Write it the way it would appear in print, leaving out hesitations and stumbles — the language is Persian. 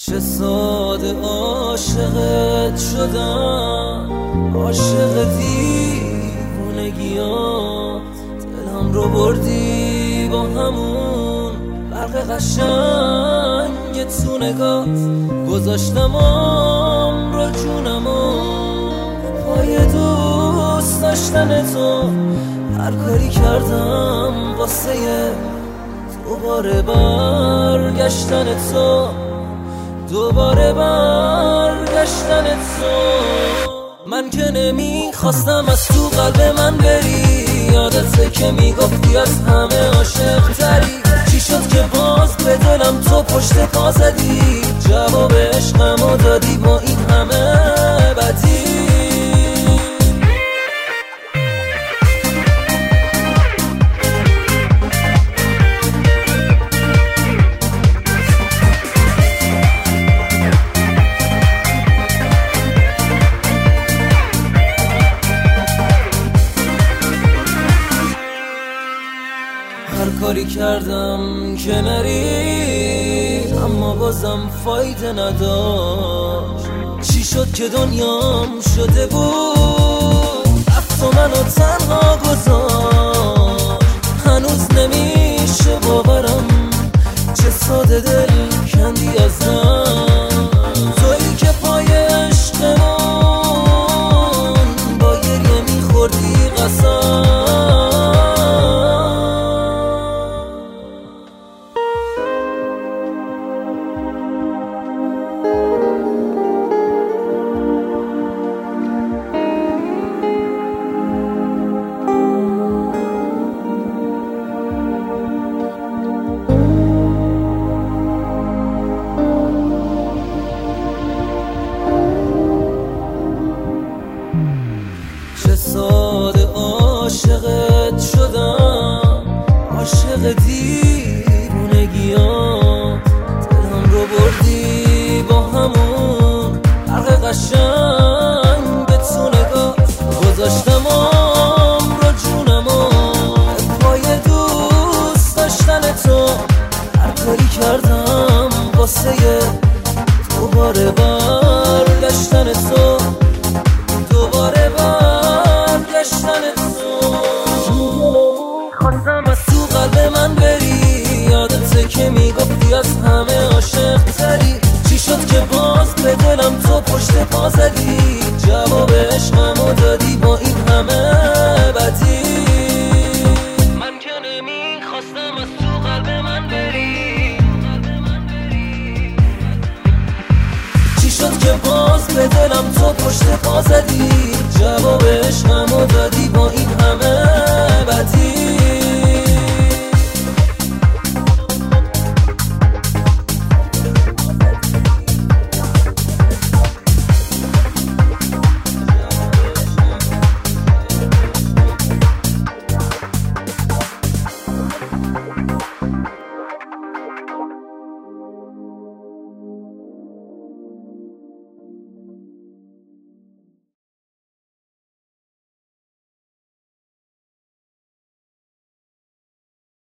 چه ساده عاشقت شدم، عاشق دیوونگیات. دلم رو بردی با همون برق قشنگ تو نگات. گذاشتم عمر جونمو پای دوست داشتن تو. هر کاری کردم واسه دوباره برگشتن تو، دوباره برگشتن تو. من که نمیخواستم از تو قلب من بری، یادته که میگفتی از همه عاشق تری. چی شد که باز به دلم تو پشت پا زدی؟ جواب عشقمو دادی با این همه بدی. هر کاری کردم که نری، اما بازم فایده نداشت. چی شد که دنیام شده بود رفت و منو تنها گذاشت. هنوز نمیشه باورم چه ساده دل کندی ازم. تویی که پای عشقمون با گریه میخوردی قسم. چه ساده عاشقت شدم، عاشق دیوونگیات. دلم رو بردی با همون برق قشنگ تو نگات. گذاشتم عمر جونمو پای دوست داشتن تو. هر کاری کردم واسه دوباره برگشتن تو، دوباره برگشتن تو. خواستم از تو قلب من بری، یادته که میگفتی از همه عاشق تری. چی شد که باز به دلم تو پشت پا زدی؟ جواب عشقمو دادی با این همه بدی. من که نمیخواستم از تو قلب من بری. چی شد که باز به دلم تو پشت پا زدی؟ جواب عشقمو دادی با این همه